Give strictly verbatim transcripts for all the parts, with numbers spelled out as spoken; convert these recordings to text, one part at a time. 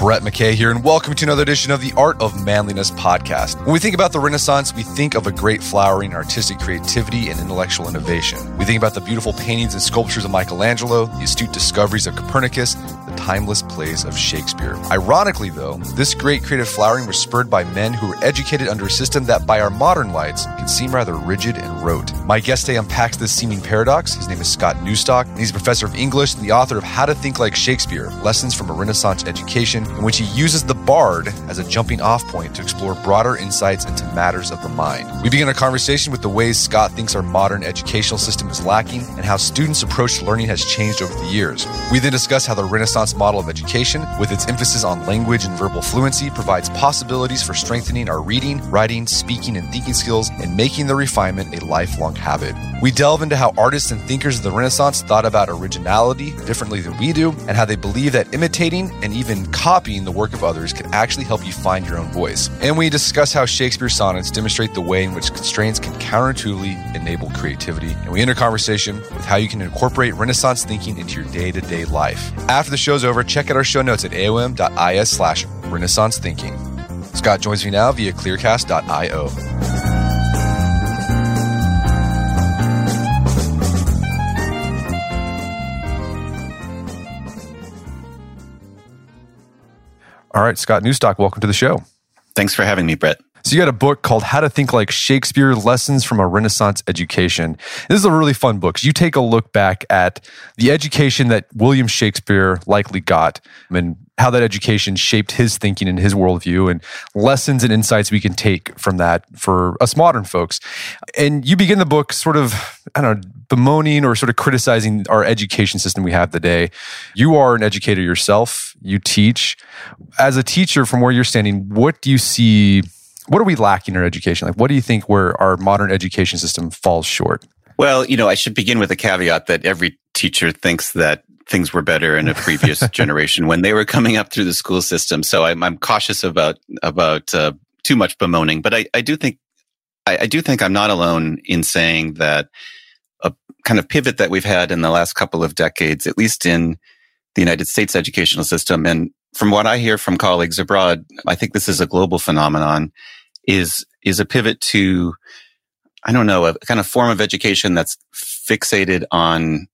Brett McKay here, and welcome to another edition of the Art of Manliness podcast. When we think about the Renaissance, we think of a great flowering artistic creativity and intellectual innovation. We think about the beautiful paintings and sculptures of Michelangelo, the astute discoveries of Copernicus, the timeless plays of Shakespeare. Ironically, though, this great creative flowering was spurred by men who were educated under a system that, by our modern lights, can seem rather rigid and rote. My guest today unpacks this seeming paradox. His name is Scott Neustock, and he's a professor of English and the author of How to Think Like Shakespeare, Lessons from a Renaissance Education, in which he uses the bard as a jumping off point to explore broader insights into matters of the mind. We begin a conversation with the ways Scott thinks our modern educational system is lacking and how students' approach to learning has changed over the years. We then discuss how the Renaissance model of education, with its emphasis on language and verbal fluency, provides possibilities for strengthening our reading, writing, speaking, and thinking skills and making the refinement a lifelong habit. We delve into how artists and thinkers of the Renaissance thought about originality differently than we do, and how they believe that imitating and even copying the work of others can actually help you find your own voice. And we discuss how Shakespeare's sonnets demonstrate the way in which constraints can counterintuitively enable creativity. And we end our conversation with how you can incorporate Renaissance thinking into your day-to-day life. After the show's over, check out our show notes at aom.is slash Renaissance Thinking. Scott joins me now via clearcast dot io. All right, Scott Neustock, welcome to the show. Thanks for having me, Brett. So you got a book called How to Think Like Shakespeare, Lessons from a Renaissance Education. This is a really fun book because you take a look back at the education that William Shakespeare likely got and how that education shaped his thinking and his worldview, and lessons and insights we can take from that for us modern folks. And you begin the book sort of, I don't know, bemoaning or sort of criticizing our education system we have today. You are an educator yourself. You teach. As a teacher, from where you're standing, what do you see, what are we lacking in our education? Like, what do you think where our modern education system falls short? Well, you know, I should begin with a caveat that every teacher thinks that things were better in a previous generation when they were coming up through the school system. So I'm, I'm cautious about about uh, too much bemoaning. But I, I do think I, I do think I'm not alone in saying that a kind of pivot that we've had in the last couple of decades, at least in the United States educational system, and from what I hear from colleagues abroad, I think this is a global phenomenon, is is a pivot to, I don't know, a kind of form of education that's fixated on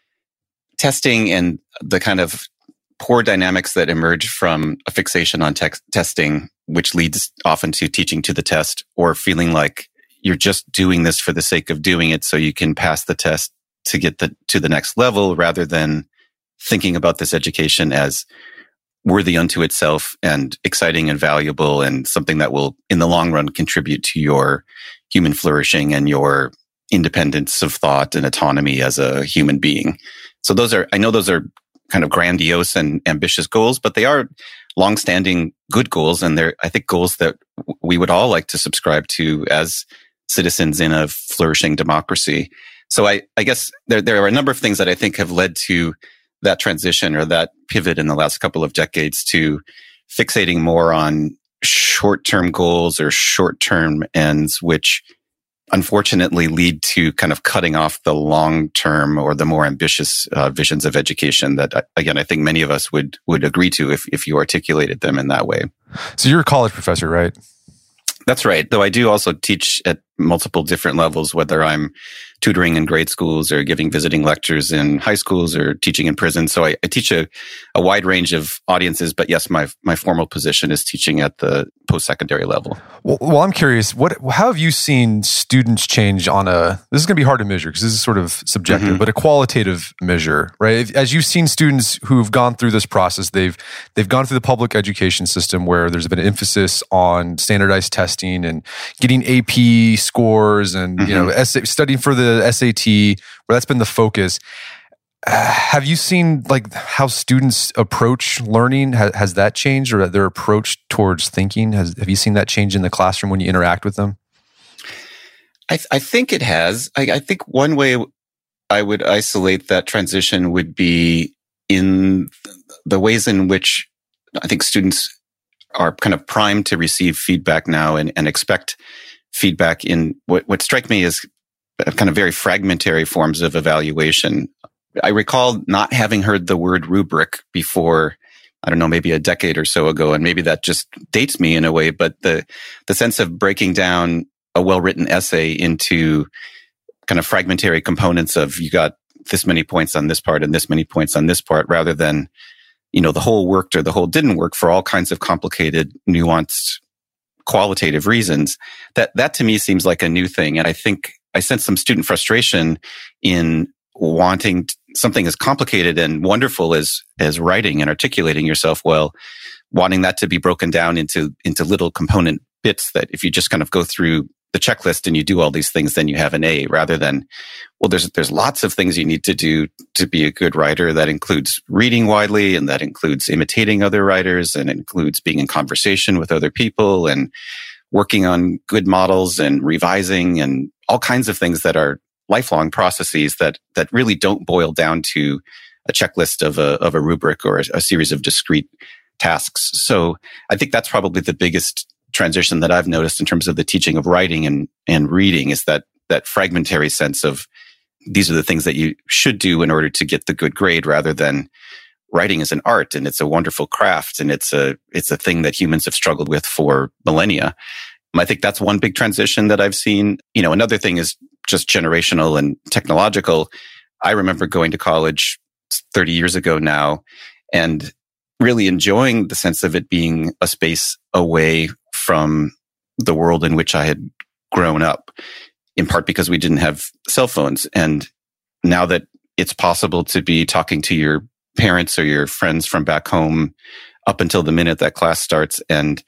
testing and the kind of poor dynamics that emerge from a fixation on te- testing, which leads often to teaching to the test or feeling like you're just doing this for the sake of doing it so you can pass the test to get the, to the next level, rather than thinking about this education as worthy unto itself and exciting and valuable and something that will, in the long run, contribute to your human flourishing and your independence of thought and autonomy as a human being. So those are, I know those are kind of grandiose and ambitious goals, but they are longstanding good goals. And they're, I think, goals that we would all like to subscribe to as citizens in a flourishing democracy. So I, I guess there, there are a number of things that I think have led to that transition or that pivot in the last couple of decades to fixating more on short-term goals or short-term ends, which unfortunately lead to kind of cutting off the long-term or the more ambitious uh, visions of education that, again, I think many of us would would agree to if if you articulated them in that way. So you're a college professor, right? That's right. Though I do also teach at multiple different levels, whether I'm tutoring in grade schools or giving visiting lectures in high schools or teaching in prison. So I, I teach a, a wide range of audiences. But yes, my my formal position is teaching at the post-secondary level. Well, well, I'm curious, what how have you seen students change on a, this is going to be hard to measure because this is sort of subjective, mm-hmm. but a qualitative measure, right? As you've seen students who've gone through this process, they've they've gone through the public education system where there's been an emphasis on standardized testing and getting A P scores and mm-hmm. you know S A, studying for the S A T, where that's been the focus. Uh, have you seen like how students approach learning? Has, has that changed, or their approach towards thinking? Has have you seen that change in the classroom when you interact with them? I, th- I think it has. I, I think one way I would isolate that transition would be in the ways in which I think students are kind of primed to receive feedback now and, and expect feedback in what, what strike me as kind of very fragmentary forms of evaluation. I recall not having heard the word rubric before I don't know, maybe a decade or so ago, and maybe that just dates me in a way, but the the sense of breaking down a well-written essay into kind of fragmentary components of you got this many points on this part and this many points on this part, rather than, you know, the whole worked or the whole didn't work for all kinds of complicated, nuanced, qualitative reasons. That that to me seems like a new thing. And I think I sense some student frustration in wanting t- something as complicated and wonderful as as writing and articulating yourself well, wanting that to be broken down into into little component bits that if you just kind of go through the checklist and you do all these things, then you have an A, rather than, well, there's there's lots of things you need to do to be a good writer. That includes reading widely, and that includes imitating other writers, and includes being in conversation with other people, and working on good models, and revising, and all kinds of things that are lifelong processes that that really don't boil down to a checklist of a of a rubric or a, a series of discrete tasks. So I think that's probably the biggest transition that I've noticed in terms of the teaching of writing and, and reading, is that that fragmentary sense of these are the things that you should do in order to get the good grade, rather than writing is an art and it's a wonderful craft and it's a it's a thing that humans have struggled with for millennia. I think that's one big transition that I've seen. You know, another thing is just generational and technological. I remember going to college thirty years ago now and really enjoying the sense of it being a space away from the world in which I had grown up, in part because we didn't have cell phones. And now that it's possible to be talking to your parents or your friends from back home up until the minute that class starts, and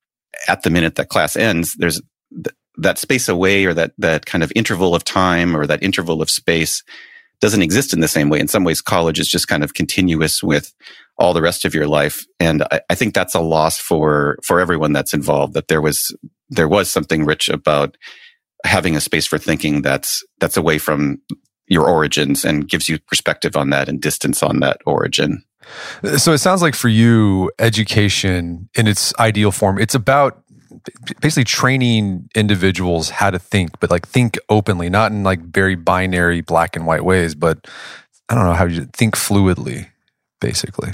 at the minute that class ends, there's th- that space away, or that that kind of interval of time, or that interval of space doesn't exist in the same way. In some ways, college is just kind of continuous with all the rest of your life. And I, I think that's a loss for, for everyone that's involved, that there was, there was something rich about having a space for thinking that's, that's away from your origins and gives you perspective on that and distance on that origin. So it sounds like for you, education in its ideal form, it's about basically training individuals how to think, but like think openly, not in like very binary black and white ways, but I don't know how you think fluidly, basically.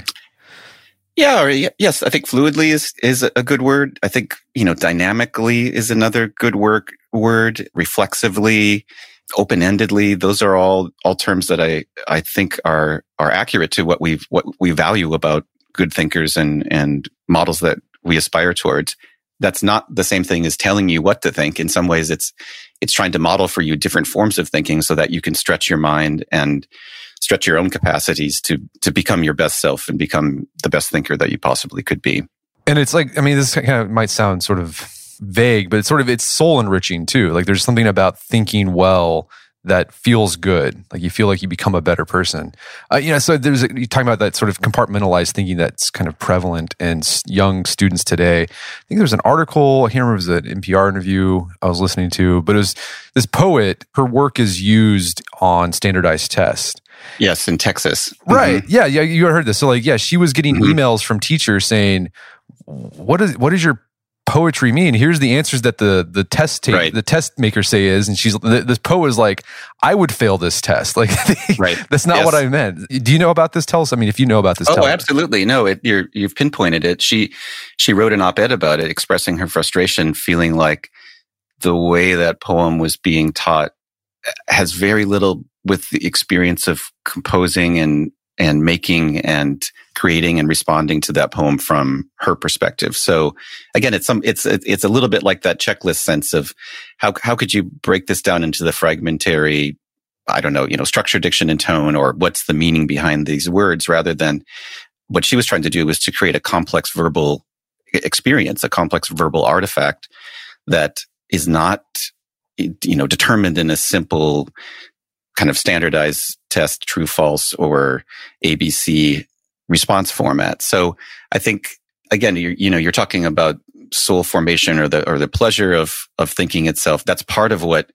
Yeah, or yes, I think fluidly is is a good word. I think, you know, dynamically is another good word. Word reflexively, open-endedly. Those are all all terms that I I think are are accurate to what we what we value about good thinkers and and models that we aspire towards. That's not the same thing as telling you what to think. In some ways, it's it's trying to model for you different forms of thinking so that you can stretch your mind and stretch your own capacities to to become your best self and become the best thinker that you possibly could be. And it's like, I mean, this kind of might sound sort of vague, but it's sort of, it's soul enriching too. Like there's something about thinking well that feels good. Like you feel like you become a better person. Uh, you know, so there's, a, you're talking about that sort of compartmentalized thinking that's kind of prevalent in young students today. I think there's an article, I can't remember if it was an N P R interview I was listening to, but it was this poet, her work is used on standardized tests. Yes, in Texas. Right. Mm-hmm. Yeah, yeah, you heard this. So like, yeah, she was getting mm-hmm. emails from teachers saying, what is what is your poetry mean? Here's the answers that the the test ta- right. the test makers say is, and she's this poet is like, I would fail this test. Like, right. That's not yes. what I meant. Do you know about this? Tell us. I mean, if you know about this, oh, tell absolutely. us. No, it, you're you've pinpointed it. She she wrote an op-ed about it, expressing her frustration, feeling like the way that poem was being taught has very little with the experience of composing and and making and creating and responding to that poem from her perspective. So again, it's some, it's, it's a little bit like that checklist sense of how, how could you break this down into the fragmentary, I don't know, you know, structure, diction, and tone, or what's the meaning behind these words, rather than what she was trying to do was to create a complex verbal experience, a complex verbal artifact that is not, you know, determined in a simple kind of standardized test, true, false, or A B C response format. So I think, again, you're, you know, you're talking about soul formation or the, or the pleasure of, of thinking itself. That's part of what,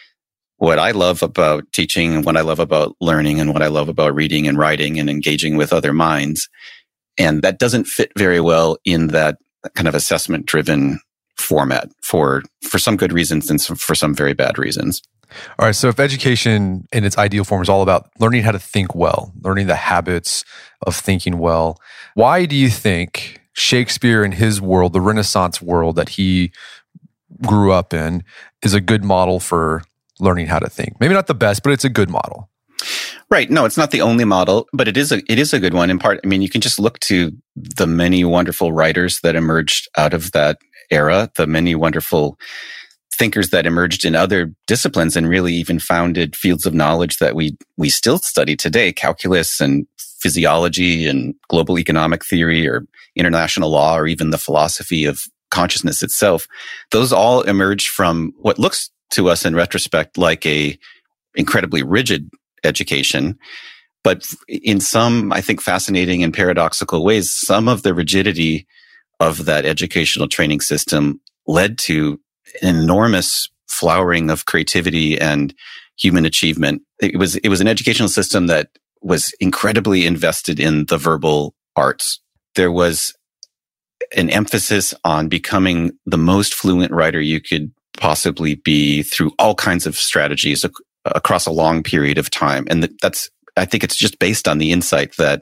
what I love about teaching and what I love about learning and what I love about reading and writing and engaging with other minds. And that doesn't fit very well in that kind of assessment driven format for, for some good reasons and some, for some very bad reasons. All right. So if education in its ideal form is all about learning how to think well, learning the habits of thinking well, why do you think Shakespeare in his world, the Renaissance world that he grew up in, is a good model for learning how to think? Maybe not the best, but it's a good model. Right. No, it's not the only model, but it is a it is a good one in part. I mean, you can just look to the many wonderful writers that emerged out of that era, the many wonderful thinkers that emerged in other disciplines and really even founded fields of knowledge that we we still study today, calculus and physiology and global economic theory or international law or even the philosophy of consciousness itself. Those all emerged from what looks to us in retrospect like a incredibly rigid education. But in some, I think, fascinating and paradoxical ways, some of the rigidity of that educational training system led to an enormous flowering of creativity and human achievement. It was, it was an educational system that was incredibly invested in the verbal arts. There was an emphasis on becoming the most fluent writer you could possibly be through all kinds of strategies ac- across a long period of time. And that's, I think it's just based on the insight that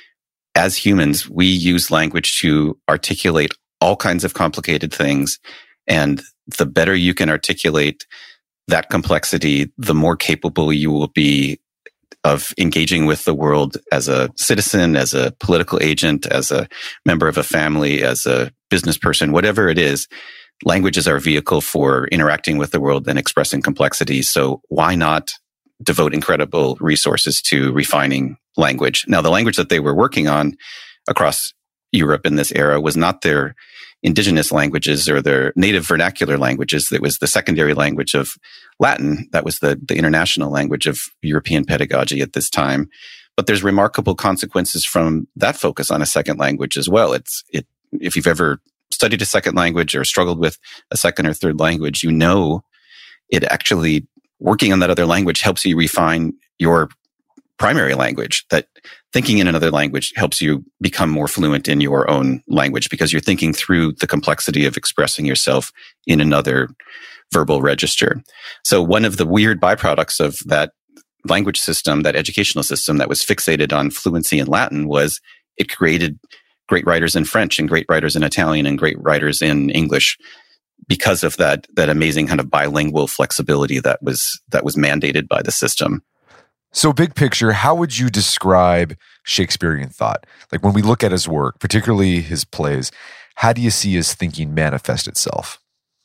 as humans, we use language to articulate all kinds of complicated things. And the better you can articulate that complexity, the more capable you will be of engaging with the world as a citizen, as a political agent, as a member of a family, as a business person, whatever it is. Language is our vehicle for interacting with the world and expressing complexity. So why not devote incredible resources to refining language? Now, the language that they were working on across Europe in this era was not their indigenous languages or their native vernacular languages. That was the secondary language of Latin. That was the, the international language of European pedagogy at this time. But there's remarkable consequences from that focus on a second language as well. It's it if you've ever studied a second language or struggled with a second or third language, you know it actually working on that other language helps you refine your primary language. That thinking in another language helps you become more fluent in your own language because you're thinking through the complexity of expressing yourself in another verbal register. So one of the weird byproducts of that language system, that educational system that was fixated on fluency in Latin, was it created great writers in French and great writers in Italian and great writers in English because of that that amazing kind of bilingual flexibility that was that was mandated by the system. So big picture, how would you describe Shakespearean thought? Like when we look at his work, particularly his plays, how do you see his thinking manifest itself?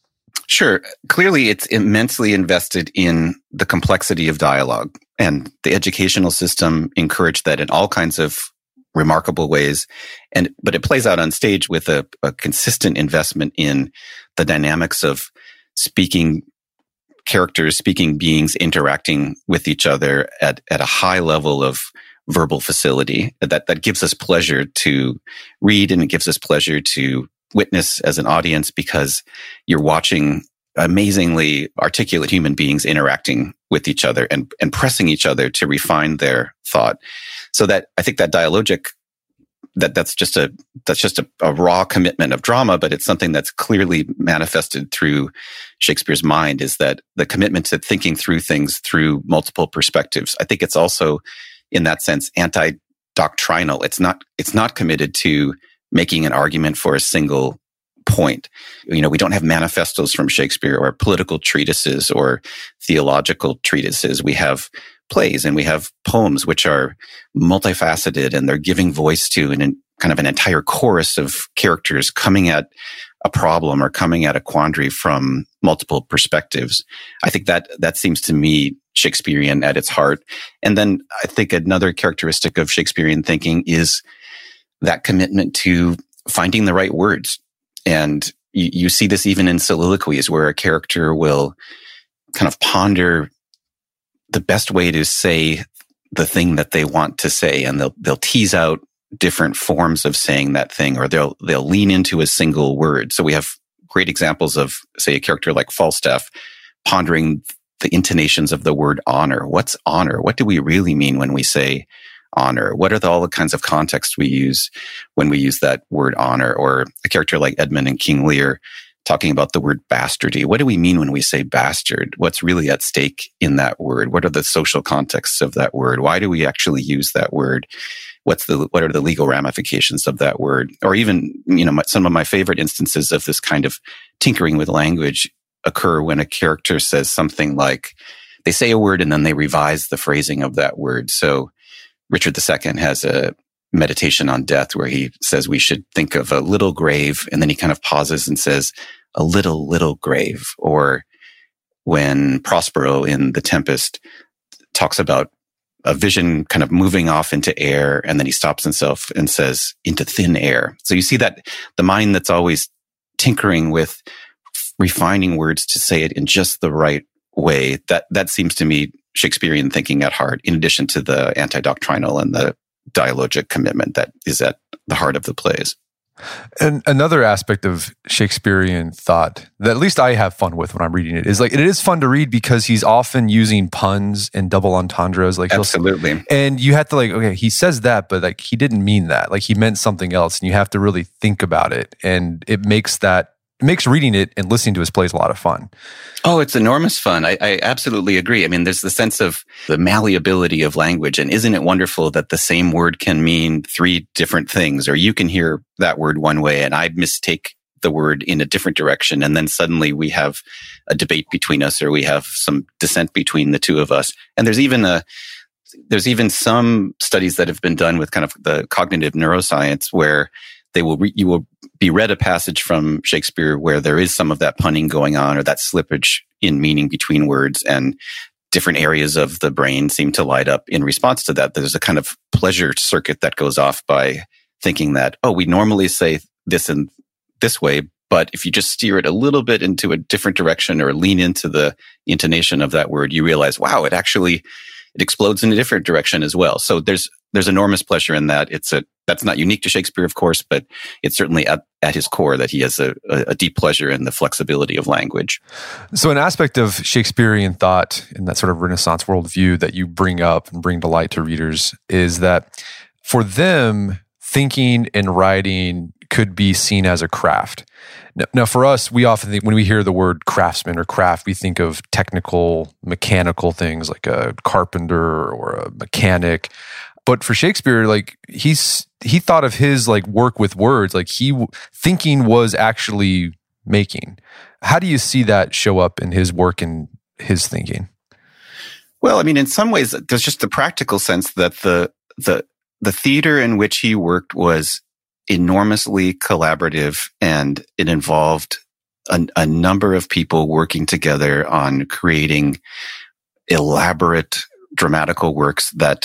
Sure. Clearly, it's immensely invested in the complexity of dialogue, and the educational system encouraged that in all kinds of remarkable ways. And but it plays out on stage with a, a consistent investment in the dynamics of speaking characters, speaking beings interacting with each other at, at a high level of verbal facility that, that gives us pleasure to read, and it gives us pleasure to witness as an audience because you're watching amazingly articulate human beings interacting with each other and, and pressing each other to refine their thought. So that I think that dialogic, that that's just a that's just a, a raw commitment of drama, but it's something that's clearly manifested through Shakespeare's mind, is that the commitment to thinking through things through multiple perspectives. I think it's also, in that sense, anti-doctrinal. It's not it's not committed to making an argument for a single point. You know, we don't have manifestos from Shakespeare or political treatises or theological treatises. We have plays and we have poems which are multifaceted, and they're giving voice to an, kind of an entire chorus of characters coming at a problem or coming at a quandary from multiple perspectives. I think that that seems to me Shakespearean at its heart. And then I think another characteristic of Shakespearean thinking is that commitment to finding the right words. And you, you see this even in soliloquies where a character will kind of ponder the best way to say the thing that they want to say, and they'll they'll tease out different forms of saying that thing, or they'll they'll lean into a single word. So we have great examples of, say, a character like Falstaff pondering the intonations of the word honor. What's honor? What do we really mean when we say honor? What are the, all the kinds of context we use when we use that word honor? Or a character like Edmund in King Lear talking about the word bastardy. What do we mean when we say bastard? What's really at stake in that word? What are the social contexts of that word? Why do we actually use that word? What's the, what are the legal ramifications of that word? Or even, you know, my, some of my favorite instances of this kind of tinkering with language occur when a character says something like, they say a word and then they revise the phrasing of that word. So Richard the Second has a meditation on death where he says we should think of a little grave, and then he kind of pauses and says, a little, little grave. Or when Prospero in The Tempest talks about a vision kind of moving off into air, and then he stops himself and says, into thin air. So you see that the mind that's always tinkering with refining words to say it in just the right way, that, that seems to me Shakespearean thinking at heart, in addition to the anti-doctrinal and the dialogic commitment that is at the heart of the plays. And another aspect of Shakespearean thought that at least I have fun with when I'm reading it is like, it is fun to read because he's often using puns and double entendres. Like Absolutely. And you have to like, okay, he says that, but like he didn't mean that. Like he meant something else, and you have to really think about it. And it makes that, it makes reading it and listening to his plays a lot of fun. Oh, it's enormous fun. I, I absolutely agree. I mean, there's the sense of the malleability of language. And isn't it wonderful that the same word can mean three different things? Or you can hear that word one way and I mistake the word in a different direction. And then suddenly we have a debate between us, or we have some dissent between the two of us. And there's even a, there's even some studies that have been done with kind of the cognitive neuroscience where they will, re- you will be read a passage from Shakespeare where there is some of that punning going on, or that slippage in meaning between words, and different areas of the brain seem to light up in response to that. There's a kind of pleasure circuit that goes off by thinking that, oh, we normally say this in this way, but if you just steer it a little bit into a different direction or lean into the intonation of that word, you realize, wow, it actually, it explodes in a different direction as well. So there's, there's enormous pleasure in that. It's a, that's not unique to Shakespeare, of course, but it's certainly at, at his core that he has a, a deep pleasure in the flexibility of language. So an aspect of Shakespearean thought in that sort of Renaissance worldview that you bring up and bring to light to readers is that for them, thinking and writing could be seen as a craft. Now, now, for us, we often think when we hear the word craftsman or craft, we think of technical, mechanical things like a carpenter or a mechanic. But for Shakespeare, like he's he thought of his like work with words, like he thinking was actually making. How do you see that show up in his work and his thinking? Well, I mean, in some ways, there's just the practical sense that the the the theater in which he worked was enormously collaborative, and it involved a, a number of people working together on creating elaborate dramatical works that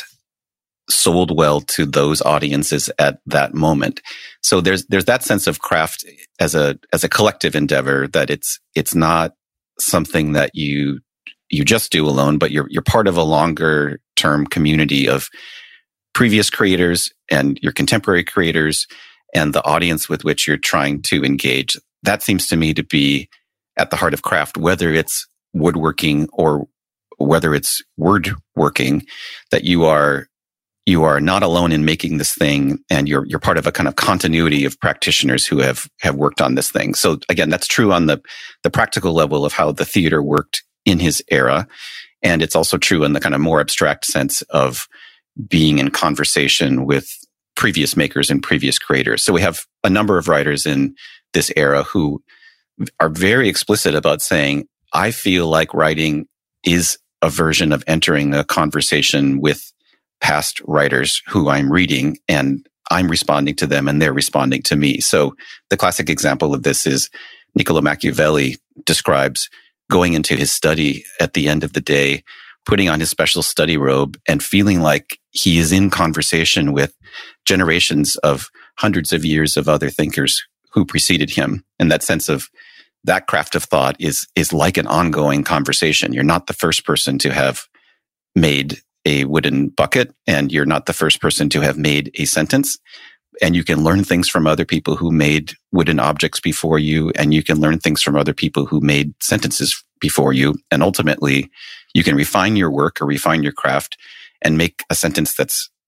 sold well to those audiences at that moment. So there's there's that sense of craft as a as a collective endeavor, that it's it's not something that you you just do alone, but you're you're part of a longer term community of previous creators and your contemporary creators and the audience with which you're trying to engage. That seems to me to be at the heart of craft, whether it's woodworking or whether it's word working, that you are you are not alone in making this thing, and you're you're part of a kind of continuity of practitioners who have have worked on this thing. So again, that's true on the the practical level of how the theater worked in his era, and it's also true in the kind of more abstract sense of being in conversation with previous makers and previous creators. So we have a number of writers in this era who are very explicit about saying, I feel like writing is a version of entering a conversation with past writers who I'm reading, and I'm responding to them and they're responding to me. So the classic example of this is Niccolo Machiavelli describes going into his study at the end of the day, putting on his special study robe and feeling like he is in conversation with generations of hundreds of years of other thinkers who preceded him. And that sense of that craft of thought is, is like an ongoing conversation. You're not the first person to have made a wooden bucket, and you're not the first person to have made a sentence. And you can learn things from other people who made wooden objects before you, and you can learn things from other people who made sentences before you. And ultimately, you can refine your work or refine your craft and make a sentence that's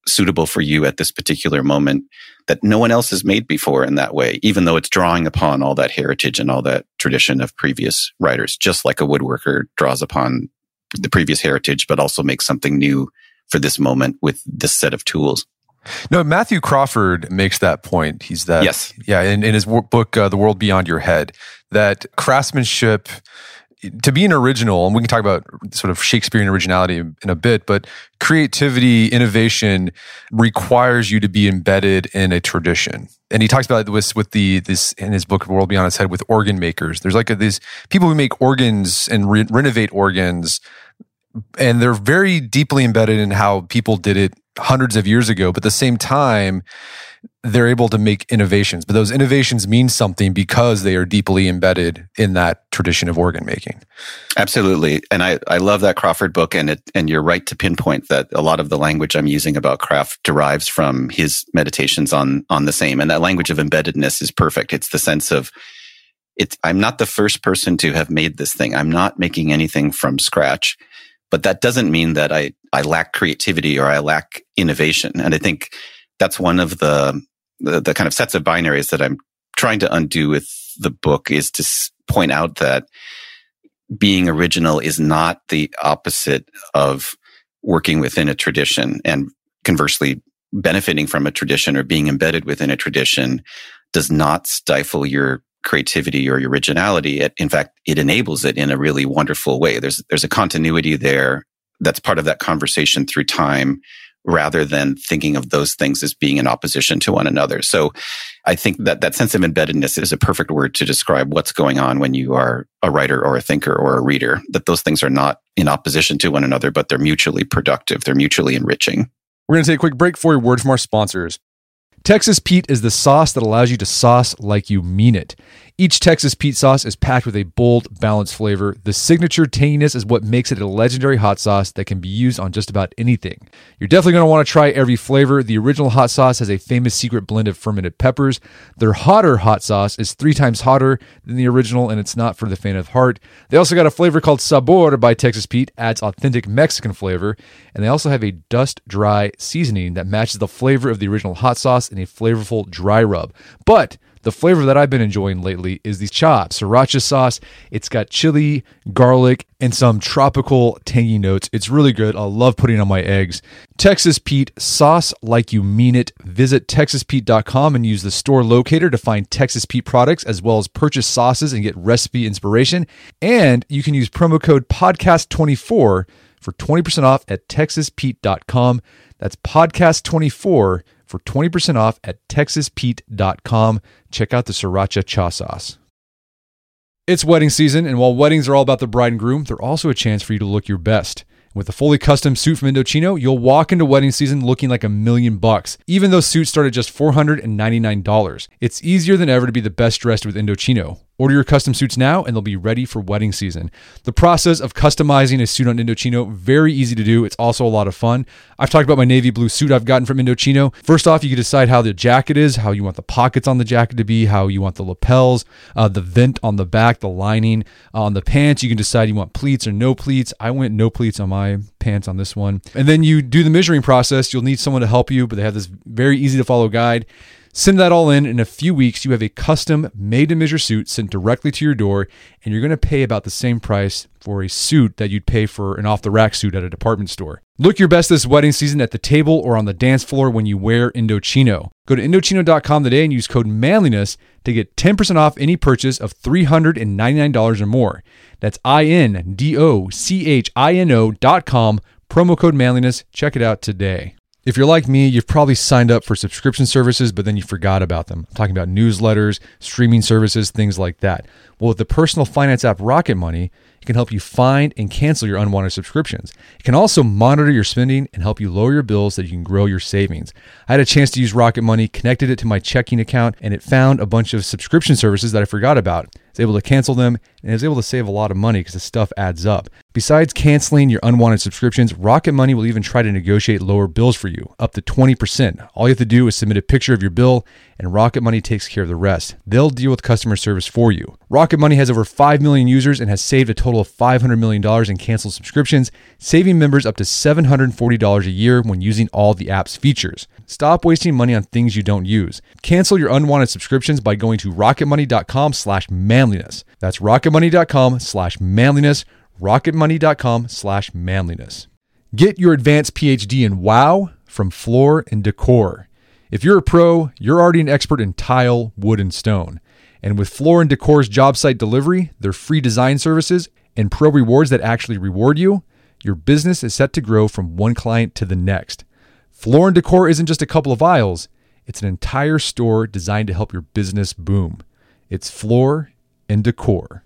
suitable for you at this particular moment that no one else has made before in that way, even though it's drawing upon all that heritage and all that tradition of previous writers, just like a woodworker draws upon the previous heritage, but also makes something new for this moment with this set of tools. No, Matthew Crawford makes that point. He's that, yes. yeah, in, in his book, uh, The World Beyond Your Head, that craftsmanship, to be an original, and we can talk about sort of Shakespearean originality in a bit, but creativity, innovation requires you to be embedded in a tradition. And he talks about this with the this in his book, World Beyond Its Head, with organ makers. There's like a, these people who make organs and re- renovate organs, and they're very deeply embedded in how people did it hundreds of years ago. But at the same time, they're able to make innovations. But those innovations mean something because they are deeply embedded in that tradition of organ making. Absolutely. And I, I love that Crawford book. And it, and you're right to pinpoint that a lot of the language I'm using about craft derives from his meditations on, on the same. And that language of embeddedness is perfect. It's the sense of, it's, I'm not the first person to have made this thing. I'm not making anything from scratch. But that doesn't mean that I, I lack creativity or I lack innovation. And I think that's one of the, the, the kind of sets of binaries that I'm trying to undo with the book, is to point out that being original is not the opposite of working within a tradition, and conversely, benefiting from a tradition or being embedded within a tradition does not stifle your creativity or your originality. It, in fact, it enables it in a really wonderful way. There's there's a continuity there that's part of that conversation through time, rather than thinking of those things as being in opposition to one another. So I think that that sense of embeddedness is a perfect word to describe what's going on when you are a writer or a thinker or a reader, that those things are not in opposition to one another, but they're mutually productive. They're mutually enriching. We're going to take a quick break for a word from our sponsors. Texas Pete is the sauce that allows you to sauce like you mean it. Each Texas Pete sauce is packed with a bold, balanced flavor. The signature tanginess is what makes it a legendary hot sauce that can be used on just about anything. You're definitely going to want to try every flavor. The original hot sauce has a famous secret blend of fermented peppers. Their hotter hot sauce is three times hotter than the original, and it's not for the faint of heart. They also got a flavor called Sabor by Texas Pete, adds authentic Mexican flavor, and they also have a dust-dry seasoning that matches the flavor of the original hot sauce in a flavorful dry rub. But the flavor that I've been enjoying lately is the Cha Sriracha sauce. It's got chili, garlic, and some tropical tangy notes. It's really good. I love putting it on my eggs. Texas Pete, sauce like you mean it. Visit texas pete dot com and use the store locator to find Texas Pete products, as well as purchase sauces and get recipe inspiration. And you can use promo code podcast twenty-four for twenty percent off at texas pete dot com. That's podcast twenty-four for twenty percent off at texas pete dot com. Check out the Sriracha Cha sauce. It's wedding season, and while weddings are all about the bride and groom, they're also a chance for you to look your best. With a fully custom suit from Indochino, you'll walk into wedding season looking like a million bucks, even though suits start at just four hundred ninety-nine dollars. It's easier than ever to be the best dressed with Indochino. Order your custom suits now and they'll be ready for wedding season. The process of customizing a suit on Indochino, very easy to do. It's also a lot of fun. I've talked about my navy blue suit I've gotten from Indochino. First off, you can decide how the jacket is, how you want the pockets on the jacket to be, how you want the lapels, uh, the vent on the back, the lining. Uh, on the pants, you can decide you want pleats or no pleats. I went no pleats on my pants on this one. And then you do the measuring process. You'll need someone to help you, but they have this very easy to follow guide. Send that all in. In a few weeks, you have a custom made-to-measure suit sent directly to your door, and you're going to pay about the same price for a suit that you'd pay for an off-the-rack suit at a department store. Look your best this wedding season at the table or on the dance floor when you wear Indochino. Go to Indochino dot com today and use code manliness to get ten percent off any purchase of three hundred ninety-nine dollars or more. That's I N D O C H I N O dot com, promo code manliness. Check it out today. If you're like me, you've probably signed up for subscription services, but then you forgot about them. I'm talking about newsletters, streaming services, things like that. Well, with the personal finance app Rocket Money, it can help you find and cancel your unwanted subscriptions. It can also monitor your spending and help you lower your bills so that you can grow your savings. I had a chance to use Rocket Money, connected it to my checking account, and it found a bunch of subscription services that I forgot about. is able to cancel them, and is able to save a lot of money because the stuff adds up. Besides canceling your unwanted subscriptions, Rocket Money will even try to negotiate lower bills for you, up to twenty percent. All you have to do is submit a picture of your bill, and Rocket Money takes care of the rest. They'll deal with customer service for you. Rocket Money has over five million users and has saved a total of five hundred million dollars in canceled subscriptions, saving members up to seven hundred forty dollars a year when using all the app's features. Stop wasting money on things you don't use. Cancel your unwanted subscriptions by going to rocketmoney.com slash manliness. That's rocketmoney.com slash manliness. rocketmoney.com slash manliness. Get your advanced P H D in WOW from Floor and Decor. If you're a pro, you're already an expert in tile, wood, and stone. And with Floor and Decor's job site delivery, their free design services, and pro rewards that actually reward you, your business is set to grow from one client to the next. Floor and Decor isn't just a couple of aisles, it's an entire store designed to help your business boom. It's Floor and Decor.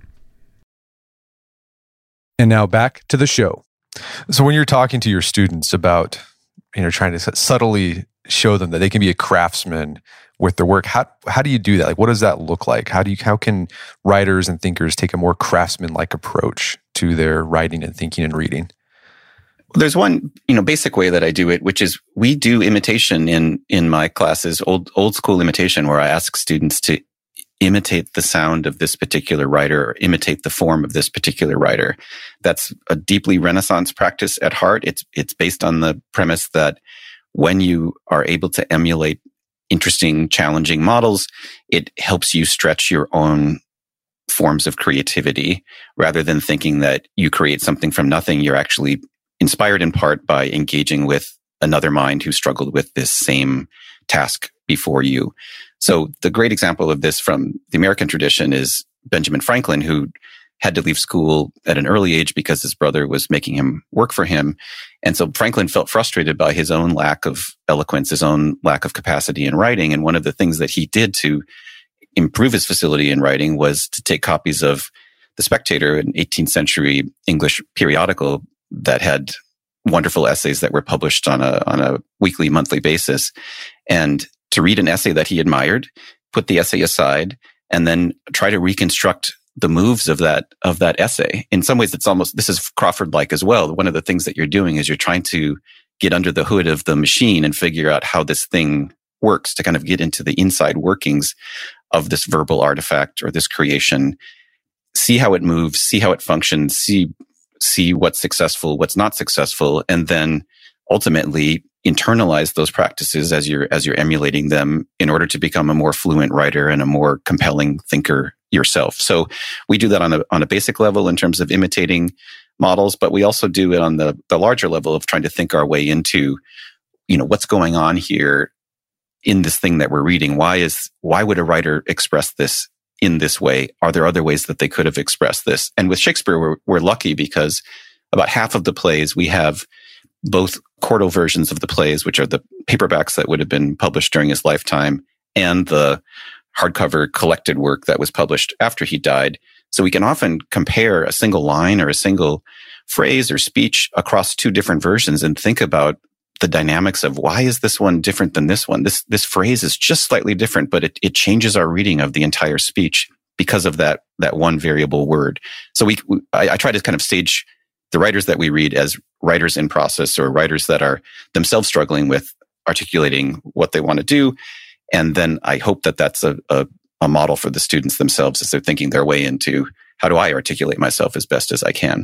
And now back to the show. So when you're talking to your students about, you know, trying to subtly show them that they can be a craftsman with their work, how how do you do that? Like, what does that look like? How do you how can writers and thinkers take a more craftsman-like approach to their writing and thinking and reading? Well, there's one, you know, basic way that I do it, which is we do imitation in in my classes, old old school imitation, where I ask students to imitate the sound of this particular writer or imitate the form of this particular writer. That's a deeply Renaissance practice at heart. It's it's based on the premise that when you are able to emulate interesting, challenging models, it helps you stretch your own forms of creativity rather than thinking that you create something from nothing. You're actually inspired in part by engaging with another mind who struggled with this same task before you. So the great example of this from the American tradition is Benjamin Franklin, who had to leave school at an early age because his brother was making him work for him. And so Franklin felt frustrated by his own lack of eloquence, his own lack of capacity in writing. And one of the things that he did to improve his facility in writing was to take copies of The Spectator, an eighteenth century English periodical that had wonderful essays that were published on a on a weekly, monthly basis, and to read an essay that he admired, put the essay aside, and then try to reconstruct the moves of that of that essay. In some ways, it's almost, this is Crawford-like as well. One of the things that you're doing is you're trying to get under the hood of the machine and figure out how this thing works, to kind of get into the inside workings of this verbal artifact or this creation, see how it moves, see how it functions, see see what's successful, what's not successful, and then ultimately internalize those practices as you're as you're emulating them in order to become a more fluent writer and a more compelling thinker yourself. So we do that on a on a basic level in terms of imitating models, but we also do it on the the larger level of trying to think our way into, you know, what's going on here in this thing that we're reading. Why is why would a writer express this in this way? Are there other ways that they could have expressed this? And with Shakespeare, we're, we're lucky because about half of the plays, we have both quarto versions of the plays, which are the paperbacks that would have been published during his lifetime, and the hardcover collected work that was published after he died. So we can often compare a single line or a single phrase or speech across two different versions and think about the dynamics of why is this one different than this one? This this phrase is just slightly different, but it, it changes our reading of the entire speech because of that that one variable word. So we, we I, I try to kind of stage the writers that we read as writers in process, or writers that are themselves struggling with articulating what they want to do. And then I hope that that's a, a, a model for the students themselves as they're thinking their way into, how do I articulate myself as best as I can?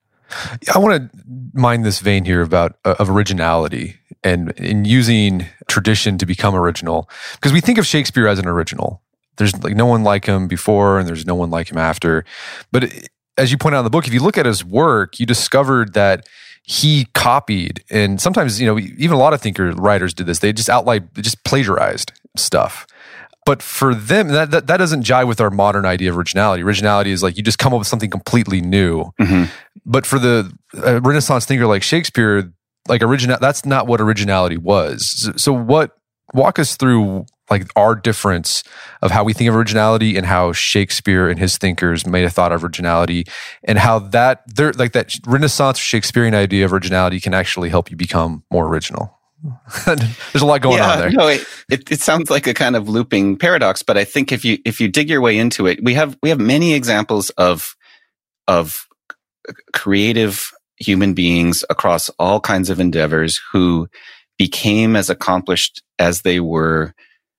I want to mine this vein here about uh, of originality and in using tradition to become original, because we think of Shakespeare as an original. There's like no one like him before, and there's no one like him after. But it, as you point out in the book, if you look at his work, you discovered that he copied, and sometimes, you know, even a lot of thinker writers did this. They just outlined, just plagiarized stuff. But for them, that, that that doesn't jive with our modern idea of originality. Originality is like you just come up with something completely new. Mm-hmm. But for the uh, Renaissance thinker like Shakespeare, like original, that's not what originality was. So, so what? Walk us through like our difference of how we think of originality and how Shakespeare and his thinkers may have thought of originality, and how that they're like that Renaissance Shakespearean idea of originality can actually help you become more original. There's a lot going yeah, on there. No, it, it it sounds like a kind of looping paradox, but I think if you if you dig your way into it, we have we have many examples of of creative human beings across all kinds of endeavors who became as accomplished as they were,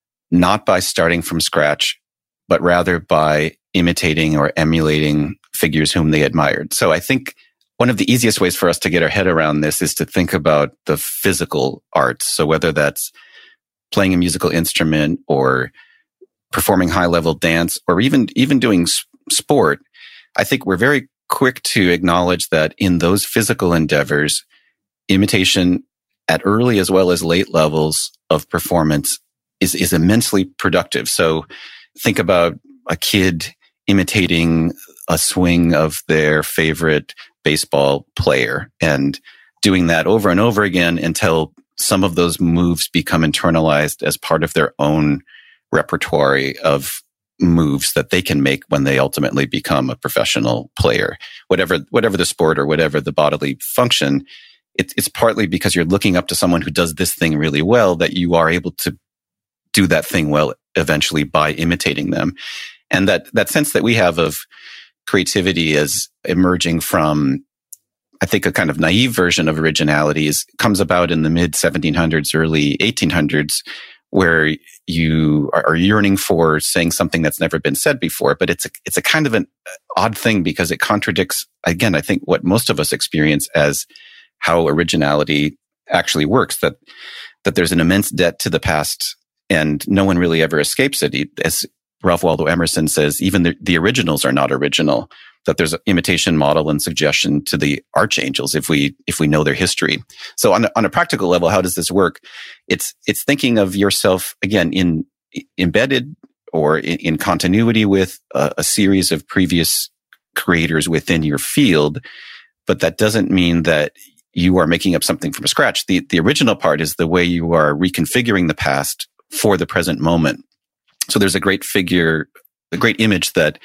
not by starting from scratch, but rather by imitating or emulating figures whom they admired. So I think one of the easiest ways for us to get our head around this is to think about the physical arts. So whether that's playing a musical instrument or performing high-level dance or even, even doing sport, I think we're very quick to acknowledge that in those physical endeavors, imitation at early as well as late levels of performance is, is immensely productive. So think about a kid imitating a swing of their favorite baseball player and doing that over and over again until some of those moves become internalized as part of their own repertoire of moves that they can make when they ultimately become a professional player. Whatever, whatever the sport or whatever the bodily function, it, it's partly because you're looking up to someone who does this thing really well that you are able to do that thing well eventually by imitating them. And that, that sense that we have of creativity as emerging from, I think, a kind of naive version of originality is, comes about in the mid seventeen hundreds, early eighteen hundreds, where you are yearning for saying something that's never been said before. But it's a, it's a kind of an odd thing because it contradicts, again, I think what most of us experience as how originality actually works, that, that there's an immense debt to the past and no one really ever escapes it. As Ralph Waldo Emerson says, even the, the originals are not original, that there's an imitation, model, and suggestion to the archangels if we if we know their history. So on a, on a practical level, how does this work? It's it's thinking of yourself, again, in embedded or in, in continuity with a, a series of previous creators within your field, but that doesn't mean that you are making up something from scratch. The, the original part is the way you are reconfiguring the past for the present moment. So there's a great figure, a great image that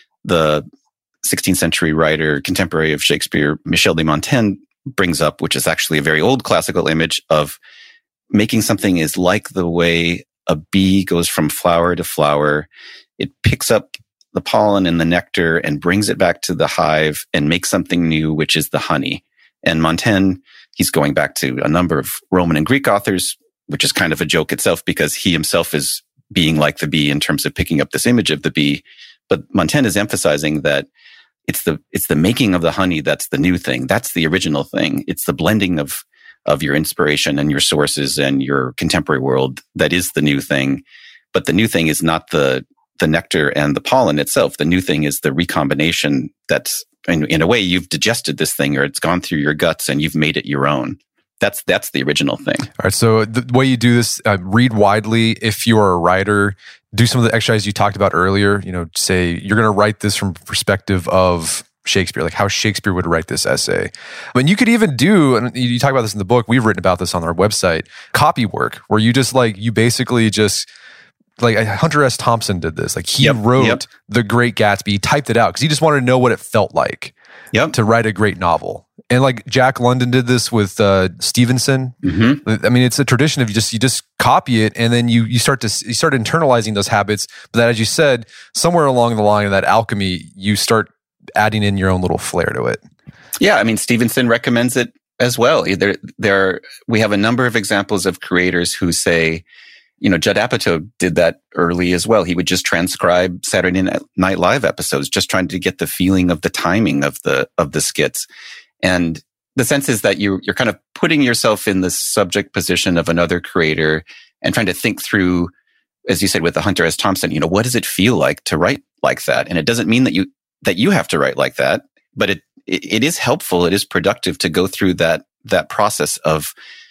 the sixteenth century writer, contemporary of Shakespeare, Michel de Montaigne, brings up, which is actually a very old classical image of making something is like the way a bee goes from flower to flower. It picks up the pollen and the nectar and brings it back to the hive and makes something new, which is the honey. And Montaigne, he's going back to a number of Roman and Greek authors, which is kind of a joke itself because he himself is being like the bee in terms of picking up this image of the bee. But Montaigne is emphasizing that it's the, it's the making of the honey that's the new thing. That's the original thing. It's the blending of, of your inspiration and your sources and your contemporary world that is the new thing. But the new thing is not the, the nectar and the pollen itself. The new thing is the recombination that's, in, in a way, you've digested this thing or it's gone through your guts and you've made it your own. That's that's the original thing. All right. So the way you do this, uh, read widely. If you're a writer, do some of the exercises you talked about earlier. You know, say you're going to write this from perspective of Shakespeare, like how Shakespeare would write this essay. I mean, you could even do, and you talk about this in the book, we've written about this on our website, copy work, where you just like, you basically just, like Hunter S. Thompson did this. Like he yep, wrote yep. The Great Gatsby, he typed it out because he just wanted to know what it felt like yep. to write a great novel. And like Jack London did this with uh, Stevenson. Mm-hmm. I mean, it's a tradition of you just you just copy it, and then you you start to you start internalizing those habits. But that, as you said, somewhere along the line of that alchemy, you start adding in your own little flair to it. Yeah, I mean, Stevenson recommends it as well. There, there, we have a number of examples of creators who say, you know, Judd Apatow did that early as well. He would just transcribe Saturday Night Live episodes, just trying to get the feeling of the timing of the of the skits. And the sense is that you, you're kind of putting yourself in the subject position of another creator and trying to think through, as you said, with the Hunter S. Thompson, you know, what does it feel like to write like that? And it doesn't mean that you, that you have to write like that, but it, it, it is helpful. It is productive to go through that, that process of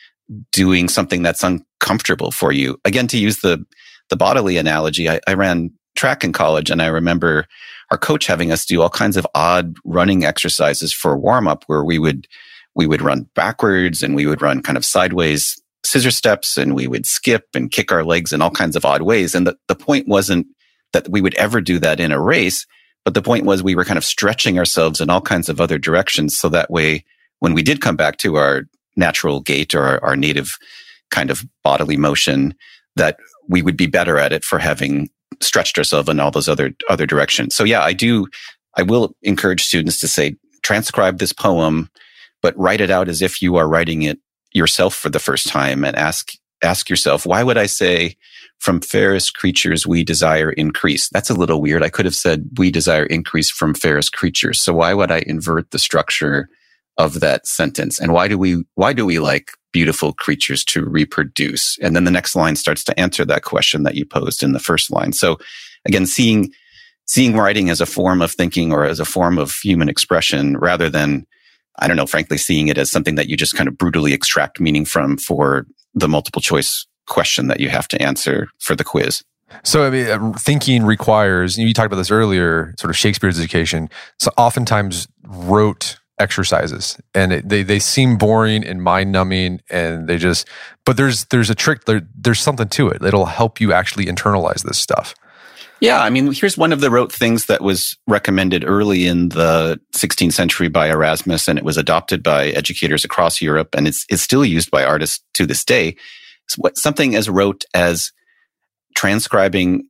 doing something that's uncomfortable for you. Again, to use the, the bodily analogy, I, I ran track in college and I remember our coach having us do all kinds of odd running exercises for warm up where we would, we would run backwards and we would run kind of sideways scissor steps and we would skip and kick our legs in all kinds of odd ways. And the, the point wasn't that we would ever do that in a race, but the point was we were kind of stretching ourselves in all kinds of other directions. So that way, when we did come back to our natural gait or our, our native kind of bodily motion, that we would be better at it for having stretched ourselves in all those other other directions. So yeah, I do. I will encourage students to say, transcribe this poem, but write it out as if you are writing it yourself for the first time, and ask ask yourself, why would I say, from fairest creatures we desire increase? That's a little weird. I could have said, we desire increase from fairest creatures. So why would I invert the structure of that sentence? And why do we why do we like beautiful creatures to reproduce? And then the next line starts to answer that question that you posed in the first line. So again, seeing seeing writing as a form of thinking or as a form of human expression, rather than, I don't know, frankly, seeing it as something that you just kind of brutally extract meaning from for the multiple choice question that you have to answer for the quiz. So, I mean, thinking requires, you talked about this earlier, sort of Shakespeare's education. So oftentimes rote exercises, and it, they they seem boring and mind numbing, and they just, but there's there's a trick, there, there's something to it. It'll help you actually internalize this stuff. Yeah, I mean, here's one of the rote things that was recommended early in the sixteenth century by Erasmus, and it was adopted by educators across Europe, and it's, it's still used by artists to this day. It's what, something as rote as transcribing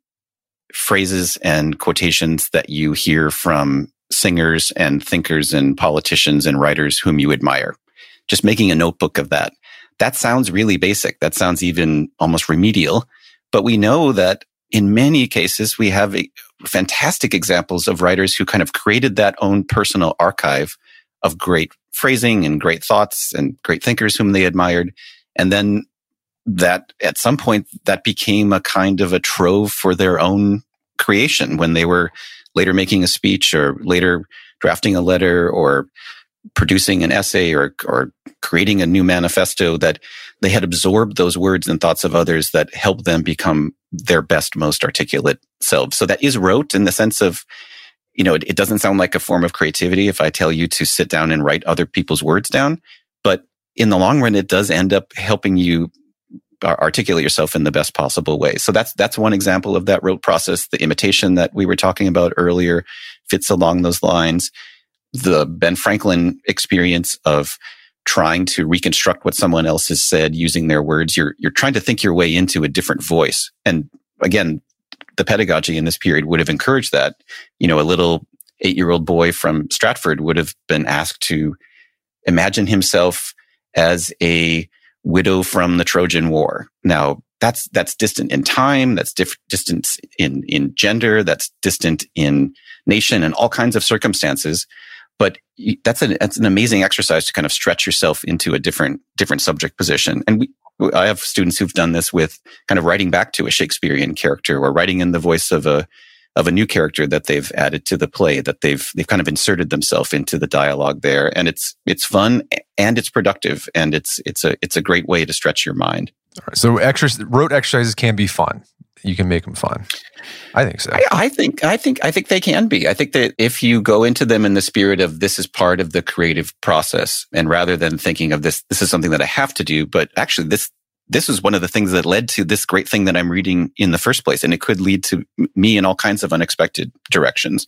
phrases and quotations that you hear from singers and thinkers and politicians and writers whom you admire. Just making a notebook of that. That sounds really basic. That sounds even almost remedial. But we know that in many cases, we have a, fantastic examples of writers who kind of created that own personal archive of great phrasing and great thoughts and great thinkers whom they admired. And then that at some point that became a kind of a trove for their own creation when they were later making a speech or later drafting a letter or producing an essay or, or creating a new manifesto, that they had absorbed those words and thoughts of others that helped them become their best, most articulate selves. So that is rote in the sense of, you know, it, it doesn't sound like a form of creativity if I tell you to sit down and write other people's words down. But in the long run, it does end up helping you articulate yourself in the best possible way. So that's that's one example of that rote process. The imitation that we were talking about earlier fits along those lines. The Ben Franklin experience of trying to reconstruct what someone else has said using their words, you're you're trying to think your way into a different voice. And again, the pedagogy in this period would have encouraged that. You know, a little eight-year-old boy from Stratford would have been asked to imagine himself as a widow from the Trojan War. Now, that's that's distant in time, that's diff- distant in in gender, that's distant in nation and all kinds of circumstances. But that's an that's an amazing exercise to kind of stretch yourself into a different different subject position. And we, I have students who've done this with kind of writing back to a Shakespearean character or writing in the voice of a of a new character that they've added to the play, that they've they've kind of inserted themselves into the dialogue there. And it's it's fun and it's productive, and it's it's a it's a great way to stretch your mind. All right, so exercise, rote exercises can be fun. You can make them fun. I think so. I, I think I think I think they can be. I think that if you go into them in the spirit of this is part of the creative process, and rather than thinking of this, this is something that I have to do, but actually this this is one of the things that led to this great thing that I'm reading in the first place, and it could lead to me in all kinds of unexpected directions.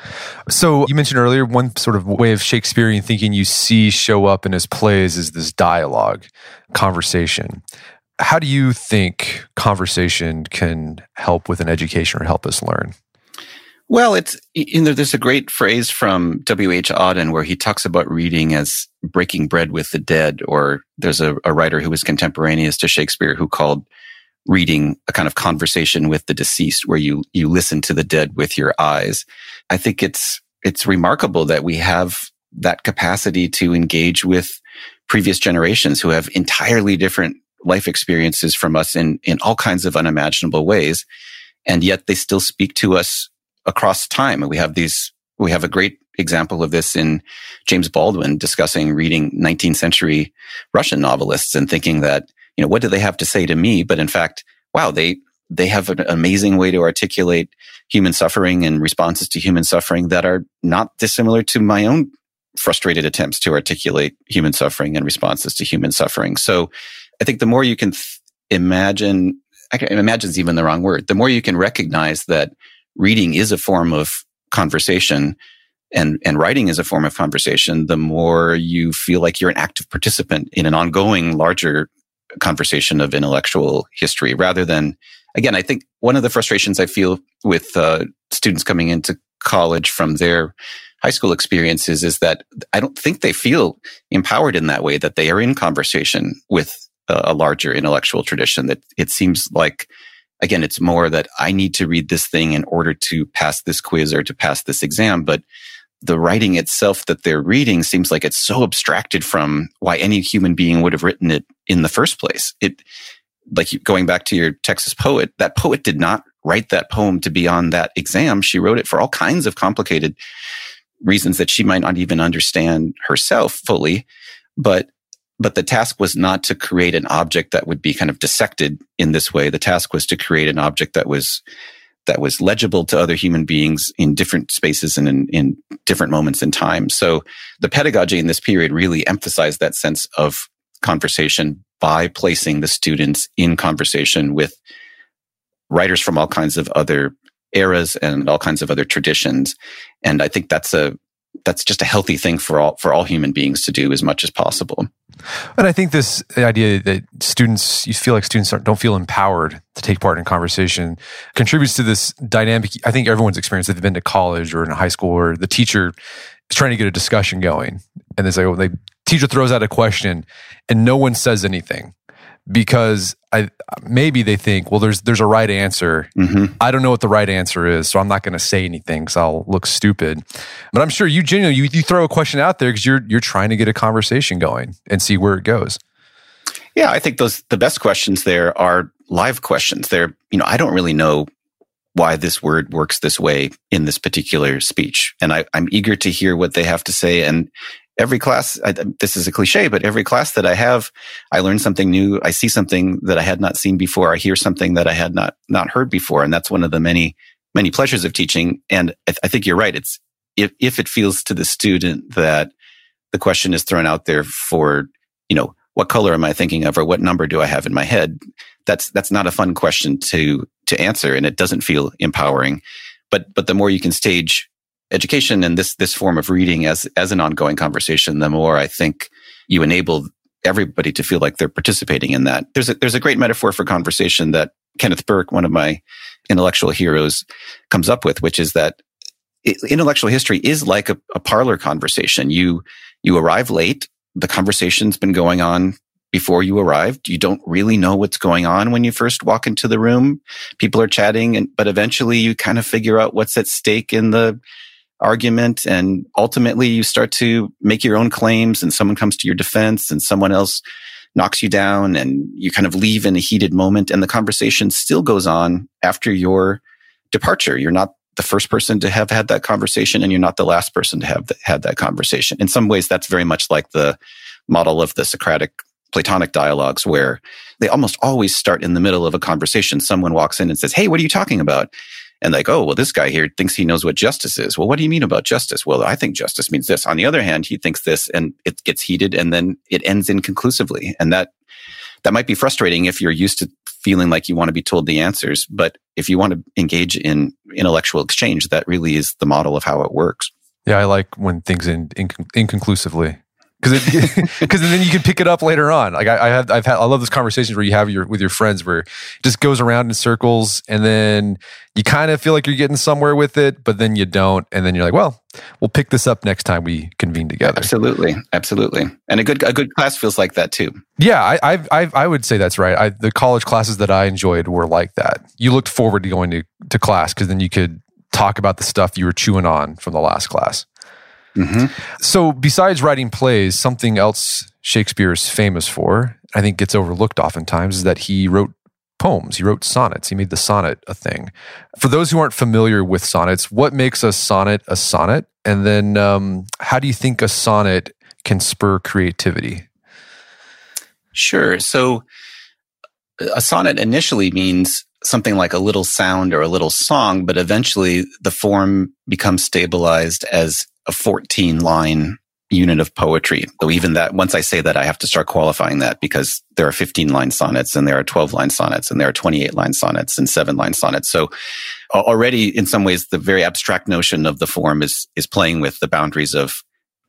So you mentioned earlier, one sort of way of Shakespearean thinking you see show up in his plays is this dialogue, conversation. How do you think conversation can help with an education or help us learn? Well, it's, you know, there's a great phrase from W H Auden where he talks about reading as breaking bread with the dead, or there's a, a writer who was contemporaneous to Shakespeare who called reading a kind of conversation with the deceased, where you, you listen to the dead with your eyes. I think it's, it's remarkable that we have that capacity to engage with previous generations who have entirely different life experiences from us in, in all kinds of unimaginable ways. And yet they still speak to us across time. And we have these, we have a great example of this in James Baldwin discussing reading nineteenth century Russian novelists and thinking that, you know, what do they have to say to me? But in fact, wow, they, they have an amazing way to articulate human suffering and responses to human suffering that are not dissimilar to my own frustrated attempts to articulate human suffering and responses to human suffering. So I think the more you can th- imagine, I can, imagine is even the wrong word, the more you can recognize that reading is a form of conversation and, and writing is a form of conversation, the more you feel like you're an active participant in an ongoing, larger conversation of intellectual history rather than, again, I think one of the frustrations I feel with uh, students coming into college from their high school experiences is that I don't think they feel empowered in that way, that they are in conversation with a, a larger intellectual tradition. That it seems like, again, it's more that I need to read this thing in order to pass this quiz or to pass this exam. But the writing itself that they're reading seems like it's so abstracted from why any human being would have written it in the first place. It, like going back to your Texas poet, that poet did not write that poem to be on that exam. She wrote it for all kinds of complicated reasons that she might not even understand herself fully. But But the task was not to create an object that would be kind of dissected in this way. The task was to create an object that was that was legible to other human beings in different spaces and in, in different moments in time. So the pedagogy in this period really emphasized that sense of conversation by placing the students in conversation with writers from all kinds of other eras and all kinds of other traditions. And I think that's a that's just a healthy thing for all for all human beings to do as much as possible. And I think this idea that students, you feel like students don't feel empowered to take part in conversation contributes to this dynamic. I think everyone's experienced that they've been to college or in high school where the teacher is trying to get a discussion going. And it's like, well, the teacher throws out a question and no one says anything because I, maybe they think, well, there's there's a right answer. Mm-hmm. I don't know what the right answer is, so I'm not going to say anything because I'll look stupid. But I'm sure you genuinely, you, you throw a question out there because you're you're trying to get a conversation going and see where it goes. Yeah, I think those the best questions there are live questions. They're, you know, I don't really know why this word works this way in this particular speech, and I, I'm eager to hear what they have to say. And every class, I, this is a cliche, but every class that I have, I learn something new. I see something that I had not seen before. I hear something that I had not not heard before, and that's one of the many many pleasures of teaching. And I, th- I think you're right. It's if if it feels to the student that the question is thrown out there for, you know, what color am I thinking of, or what number do I have in my head? That's that's not a fun question to to answer, and it doesn't feel empowering. But but the more you can stage education and this this form of reading as as an ongoing conversation, the more I think you enable everybody to feel like they're participating in that. There's a there's a great metaphor for conversation that Kenneth Burke, one of my intellectual heroes, comes up with, which is that it, intellectual history is like a, a parlor conversation. You you arrive late. The conversation's been going on before you arrived. You don't really know what's going on when you first walk into the room. People are chatting, and but eventually you kind of figure out what's at stake in the argument, and ultimately you start to make your own claims, and someone comes to your defense and someone else knocks you down, and you kind of leave in a heated moment, and the conversation still goes on after your departure. You're not the first person to have had that conversation, and you're not the last person to have th- had that conversation. In some ways, that's very much like the model of the Socratic Platonic dialogues, where they almost always start in the middle of a conversation. Someone walks in and says, "Hey, what are you talking about?" And like, "Oh, well, this guy here thinks he knows what justice is." "Well, what do you mean about justice?" "Well, I think justice means this." On the other hand, he thinks this, and it gets heated, and then it ends inconclusively. And that that might be frustrating if you're used to feeling like you want to be told the answers. But if you want to engage in intellectual exchange, that really is the model of how it works. Yeah, I like when things end inc- inconclusively. Because because then you can pick it up later on. Like I, I have, I've had, I love those conversations where you have your with your friends where it just goes around in circles, and then you kind of feel like you're getting somewhere with it, but then you don't, and then you're like, well, we'll pick this up next time we convene together. Absolutely, absolutely, and a good a good class feels like that too. Yeah, I I I, I would say that's right. I, the college classes that I enjoyed were like that. You looked forward to going to to class because then you could talk about the stuff you were chewing on from the last class. Mm-hmm. So besides writing plays, something else Shakespeare is famous for, I think gets overlooked oftentimes, is that he wrote poems. He wrote sonnets. He made the sonnet a thing. For those who aren't familiar with sonnets, what makes a sonnet a sonnet? And then um, how do you think a sonnet can spur creativity? Sure. So a sonnet initially means something like a little sound or a little song, but eventually the form becomes stabilized as a fourteen-line unit of poetry. Though even that, once I say that, I have to start qualifying that, because there are fifteen-line sonnets, and there are twelve-line sonnets, and there are twenty-eight-line sonnets, and seven-line sonnets. So already, in some ways, the very abstract notion of the form is is playing with the boundaries of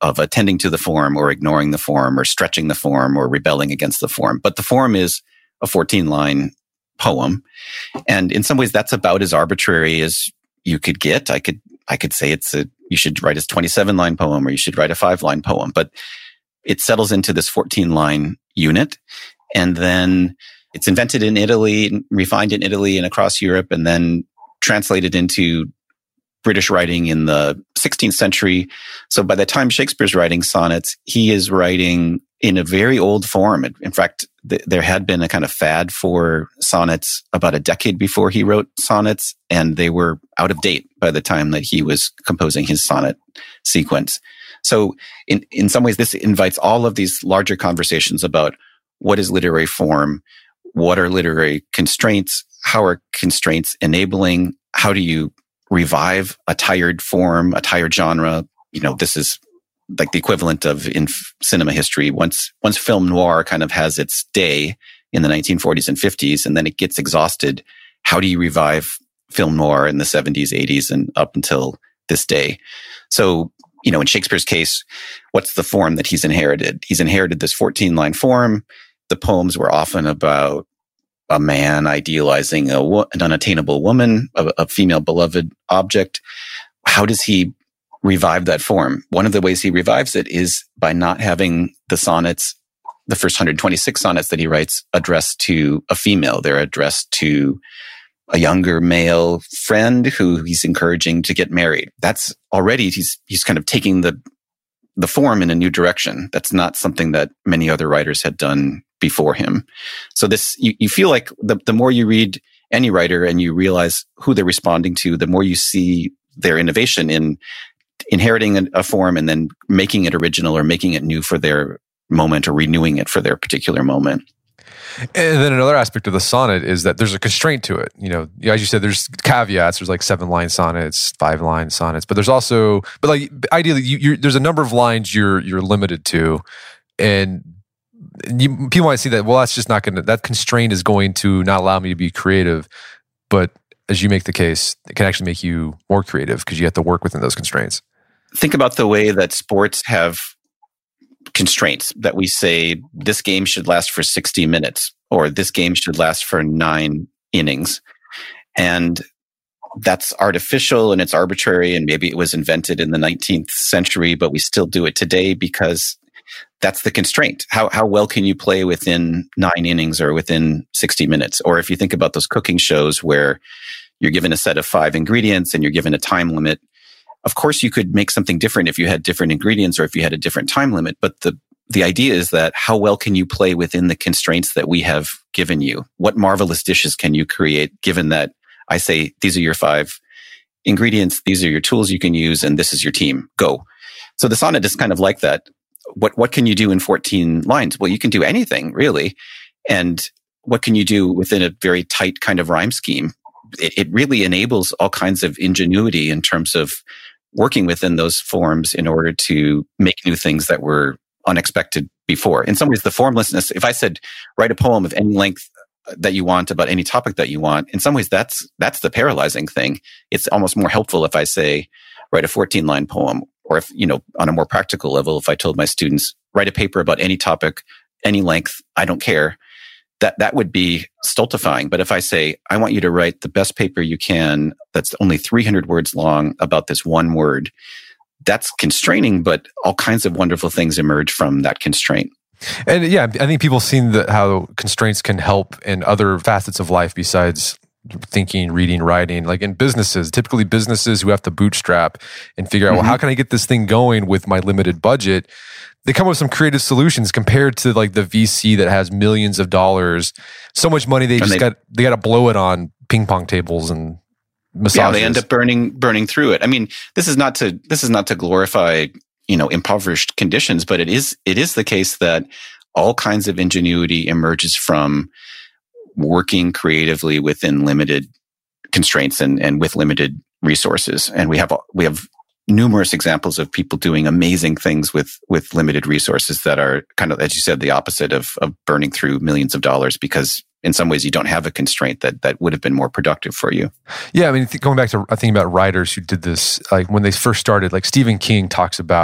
of attending to the form or ignoring the form or stretching the form or rebelling against the form. But the form is a fourteen-line poem. And in some ways, that's about as arbitrary as you could get. I could I could say it's a you should write a twenty-seven-line poem or you should write a five-line poem. But it settles into this fourteen-line unit. And then it's invented in Italy, refined in Italy and across Europe, and then translated into British writing in the sixteenth century. So by the time Shakespeare's writing sonnets, he is writing in a very old form. In fact, th- there had been a kind of fad for sonnets about a decade before he wrote sonnets, and they were out of date by the time that he was composing his sonnet sequence. So in, in some ways, this invites all of these larger conversations about what is literary form, what are literary constraints, how are constraints enabling, how do you revive a tired form, a tired genre. You know, this is like the equivalent of in f- cinema history. Once, once film noir kind of has its day in the nineteen forties and fifties, and then it gets exhausted, how do you revive film noir in the seventies, eighties, and up until this day? So, you know, in Shakespeare's case, what's the form that he's inherited? He's inherited this fourteen-line form. The poems were often about a man idealizing a wo- an unattainable woman, a, a female beloved object. How does he revive that form? One of the ways he revives it is by not having the sonnets, the first one hundred twenty-six sonnets that he writes, addressed to a female. They're addressed to a younger male friend who he's encouraging to get married. That's already, he's he's kind of taking the the form in a new direction. That's not something that many other writers had done before him. So this, you, you feel like the, the more you read any writer and you realize who they're responding to, the more you see their innovation in inheriting a, a form and then making it original or making it new for their moment or renewing it for their particular moment. And then another aspect of the sonnet is that there's a constraint to it. You know, as you said, there's caveats. There's like seven line sonnets, five line sonnets, but there's also, but like ideally, you, you're, there's a number of lines you're you're limited to, and you, people might see that. Well, that's just not going to. That constraint is going to not allow me to be creative. But as you make the case, it can actually make you more creative because you have to work within those constraints. Think about the way that sports have constraints, that we say this game should last for sixty minutes or this game should last for nine innings. And that's artificial and it's arbitrary, and maybe it was invented in the nineteenth century, but we still do it today because that's the constraint. How how well can you play within nine innings or within sixty minutes? Or if you think about those cooking shows where you're given a set of five ingredients and you're given a time limit, of course, you could make something different if you had different ingredients or if you had a different time limit. But the, the idea is that how well can you play within the constraints that we have given you? What marvelous dishes can you create given that I say, these are your five ingredients, these are your tools you can use, and this is your team. Go. So the sonnet is kind of like that. What, what can you do in fourteen lines? Well, you can do anything, really. And what can you do within a very tight kind of rhyme scheme? It, it really enables all kinds of ingenuity in terms of working within those forms in order to make new things that were unexpected before. In some ways, the formlessness, if I said, write a poem of any length that you want about any topic that you want, in some ways, that's that's the paralyzing thing. It's almost more helpful if I say, write a fourteen-line poem. Or if, you know, on a more practical level, if I told my students, write a paper about any topic, any length, I don't care, that that would be stultifying. But if I say, I want you to write the best paper you can that's only three hundred words long about this one word, that's constraining, but all kinds of wonderful things emerge from that constraint. And yeah, I think people have seen that how constraints can help in other facets of life besides thinking, reading, writing. Like in businesses, typically businesses who have to bootstrap and figure out, mm-hmm. well, how can I get this thing going with my limited budget? They come up with some creative solutions compared to like the V C that has millions of dollars, so much money they and just they, got they got to blow it on ping pong tables and massages. Yeah, they end up burning burning through it. I mean, this is not to this is not to glorify, you know, impoverished conditions, but it is it is the case that all kinds of ingenuity emerges from working creatively within limited constraints and, and with limited resources. And we have we have numerous examples of people doing amazing things with with limited resources that are kind of, as you said, the opposite of, of burning through millions of dollars, because in some ways you don't have a constraint that that would have been more productive for you. Yeah, I mean, th- going back to I think about writers who did this, like when they first started, like Stephen King talks about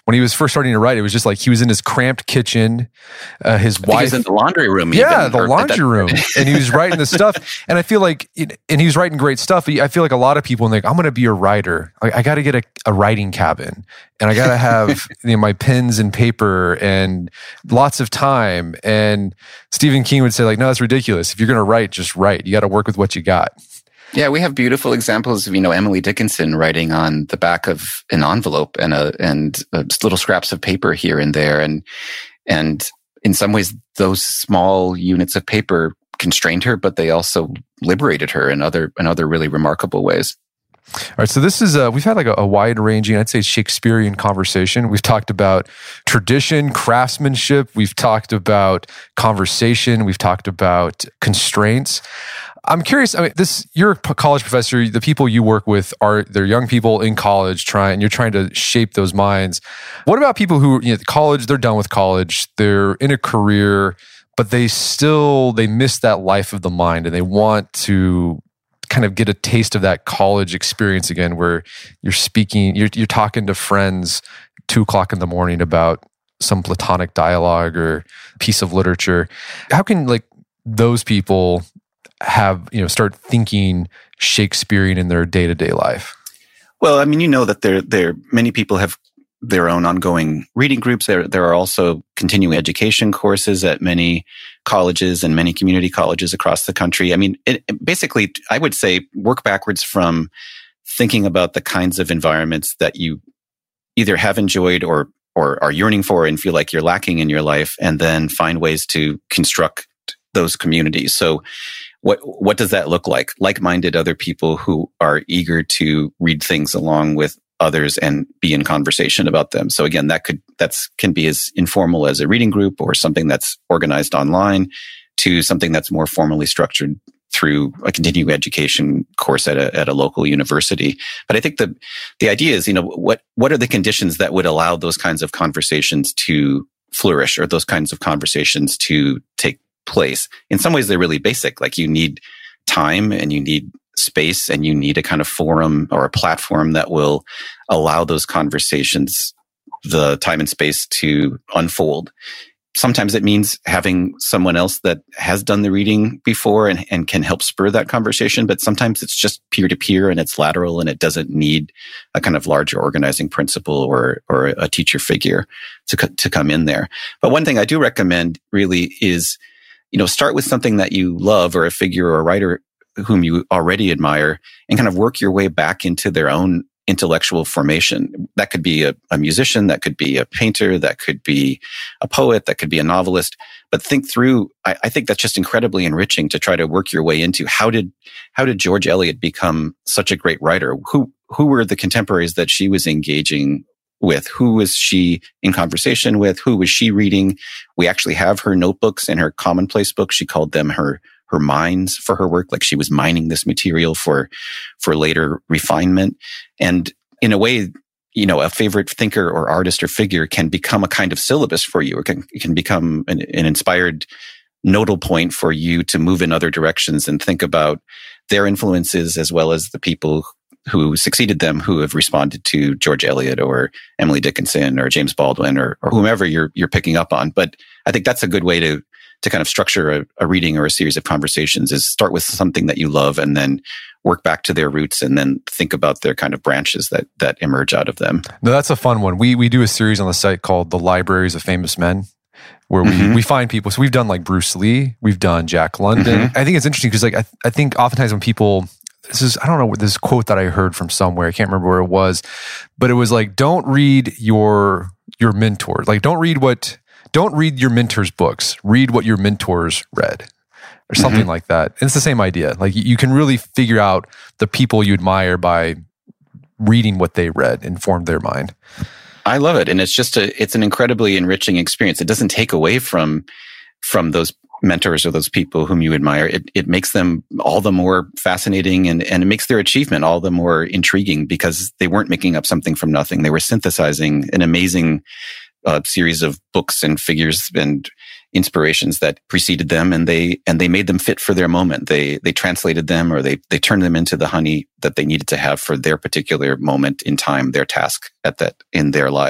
when he was first starting to write, it was just like he was in his cramped kitchen, uh, his I think wife he was in the laundry room. Yeah, even, the or- laundry that- room. And he was writing the stuff. And I feel like, it, and he was writing great stuff. I feel like a lot of people, and like, I'm going to be a writer. I, I got to get a, a writing cabin, and I got to have you know, my pens and paper and lots of time. And Stephen King would say, like, no, that's ridiculous. If you're going to write, just write. You got to work with what you got. Yeah, we have beautiful examples of, you know, Emily Dickinson writing on the back of an envelope and a, and uh, little scraps of paper here and there. And, and in some ways, those small units of paper constrained her, but they also liberated her in other, in other really remarkable ways. All right, so this is, uh, we've had like a, a wide-ranging, I'd say Shakespearean conversation. We've talked about tradition, craftsmanship. We've talked about conversation. We've talked about constraints. I'm curious, I mean, this, you're a college professor, the people you work with are, they're young people in college trying, you're trying to shape those minds. What about people who, you know, college, they're done with college, they're in a career, but they still, they miss that life of the mind and they want to kind of get a taste of that college experience again, where you're speaking, you're, you're talking to friends two o'clock in the morning about some Platonic dialogue or piece of literature. How can like those people have, you know, start thinking Shakespearean in their day-to-day life? Well, I mean, you know that there, there, many people have their own ongoing reading groups. There, there are also continuing education courses at many colleges and many community colleges across the country. I mean, it, it basically, I would say work backwards from thinking about the kinds of environments that you either have enjoyed or, or are yearning for and feel like you're lacking in your life, and then find ways to construct those communities. So what, what does that look like? Like-minded other people who are eager to read things along with others and be in conversation about them. So again, that could, that's can be as informal as a reading group or something that's organized online, to something that's more formally structured through a continuing education course at a, at a local university. But I think the, the idea is, you know, what, what are the conditions that would allow those kinds of conversations to flourish, or those kinds of conversations to take place? In some ways, they're really basic. Like, you need time and you need space and you need a kind of forum or a platform that will allow those conversations the time and space to unfold. Sometimes it means having someone else that has done the reading before and, and can help spur that conversation. But sometimes it's just peer-to-peer and it's lateral and it doesn't need a kind of larger organizing principle or, or a teacher figure to, to come in there. But one thing I do recommend really is, you know, start with something that you love, or a figure or a writer whom you already admire, and kind of work your way back into their own intellectual formation. That could be a, a musician, that could be a painter, that could be a poet, that could be a novelist. But think through, I, I think that's just incredibly enriching to try to work your way into how did, how did George Eliot become such a great writer? Who, who were the contemporaries that she was engaging with? Who was she in conversation with? Who was she reading? We actually have her notebooks and her commonplace books. She called them her her mines for her work, like she was mining this material for, for later refinement. And in a way, you know, a favorite thinker or artist or figure can become a kind of syllabus for you, or can, can become an, an inspired nodal point for you to move in other directions and think about their influences, as well as the people who succeeded them, who have responded to George Eliot or Emily Dickinson or James Baldwin or, or whomever you're, you're picking up on. But I think that's a good way to, to kind of structure a, a reading or a series of conversations, is start with something that you love and then work back to their roots and then think about their kind of branches that, that emerge out of them. No, that's a fun one. We, we do a series on the site called The Libraries of Famous Men, where we, mm-hmm. we find people. So we've done like Bruce Lee, we've done Jack London. Mm-hmm. I think it's interesting because like, I, I think oftentimes when people, this is, I don't know what this quote that I heard from somewhere, I can't remember where it was, but it was like, don't read your, your mentor. Like, don't read what, don't read your mentor's books, read what your mentors read, or something mm-hmm. like that. And it's the same idea. Like, you can really figure out the people you admire by reading what they read and formed their mind. I love it. And it's just a, it's an incredibly enriching experience. It doesn't take away from, from those mentors or those people whom you admire. It, it makes them all the more fascinating, and, and it makes their achievement all the more intriguing, because they weren't making up something from nothing. They were synthesizing an amazing uh, series of books and figures and inspirations that preceded them, and they, and they made them fit for their moment. They, they translated them, or they, they turned them into the honey that they needed to have for their particular moment in time, their task at that, in their lives.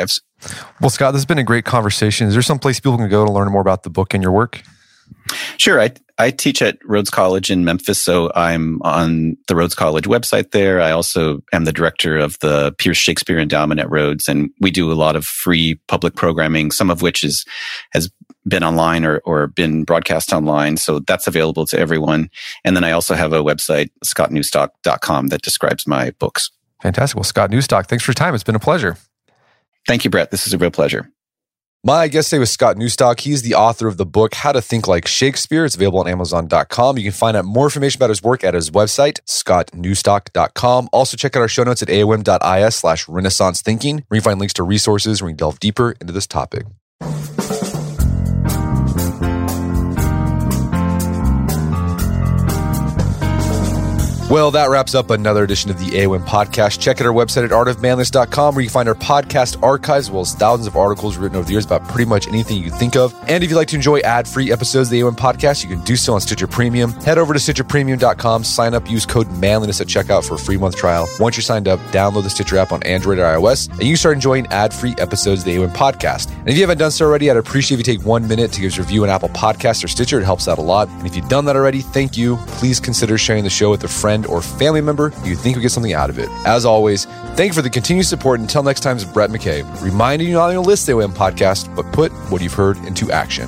Well, Scott, this has been a great conversation. Is there some place people can go to learn more about the book and your work? Sure. I I teach at Rhodes College in Memphis, so I'm on the Rhodes College website there. I also am the director of the Pierce Shakespeare Endowment at Rhodes, and we do a lot of free public programming, some of which is has been online or, or been broadcast online. So that's available to everyone. And then I also have a website, scott newstock dot com, that describes my books. Fantastic. Well, Scott Newstock, thanks for your time. It's been a pleasure. Thank you, Brett. This is a real pleasure. My guest today was Scott Newstock. He's the author of the book, How to Think Like Shakespeare. It's available on amazon dot com. You can find out more information about his work at his website, scott newstock dot com. Also, check out our show notes at aom dot is slash renaissance thinking, where you can find links to resources where you can delve deeper into this topic. Well, that wraps up another edition of the A O M podcast. Check out our website at art of manliness dot com, where you can find our podcast archives, as well as thousands of articles written over the years about pretty much anything you think of. And if you'd like to enjoy ad-free episodes of the A O M podcast, you can do so on Stitcher Premium. Head over to stitcher premium dot com, sign up, use code manliness at checkout for a free month trial. Once you're signed up, download the Stitcher app on Android or iOS, and you can start enjoying ad-free episodes of the A O M podcast. And if you haven't done so already, I'd appreciate if you take one minute to give us a review on Apple Podcasts or Stitcher. It helps out a lot. And if you've done that already, thank you. Please consider sharing the show with a friend or family member you think will get something out of it. As always, thank you for the continued support. Until next time, it's Brett McKay, reminding you not only to listen to the A O M podcast, but put what you've heard into action.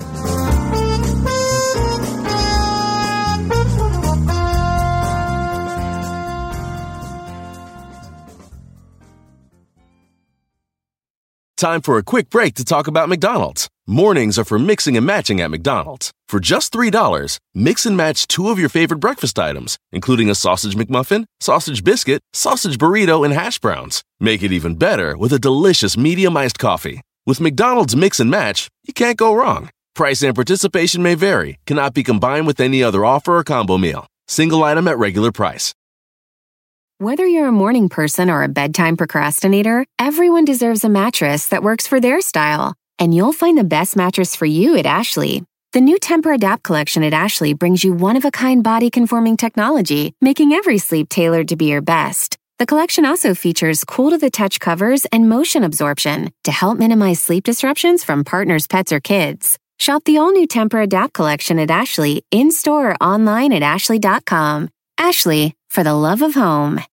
Time for a quick break to talk about McDonald's. Mornings are for mixing and matching at McDonald's. For just three dollars, mix and match two of your favorite breakfast items, including a sausage McMuffin, sausage biscuit, sausage burrito, and hash browns. Make it even better with a delicious medium iced coffee. With McDonald's Mix and Match, you can't go wrong. Price and participation may vary, cannot be combined with any other offer or combo meal. Single item at regular price. Whether you're a morning person or a bedtime procrastinator, everyone deserves a mattress that works for their style. And you'll find the best mattress for you at Ashley. The new Tempur-Adapt collection at Ashley brings you one-of-a-kind body-conforming technology, making every sleep tailored to be your best. The collection also features cool-to-the-touch covers and motion absorption to help minimize sleep disruptions from partners, pets, or kids. Shop the all-new Tempur-Adapt collection at Ashley, in-store or online at ashley dot com. Ashley, for the love of home.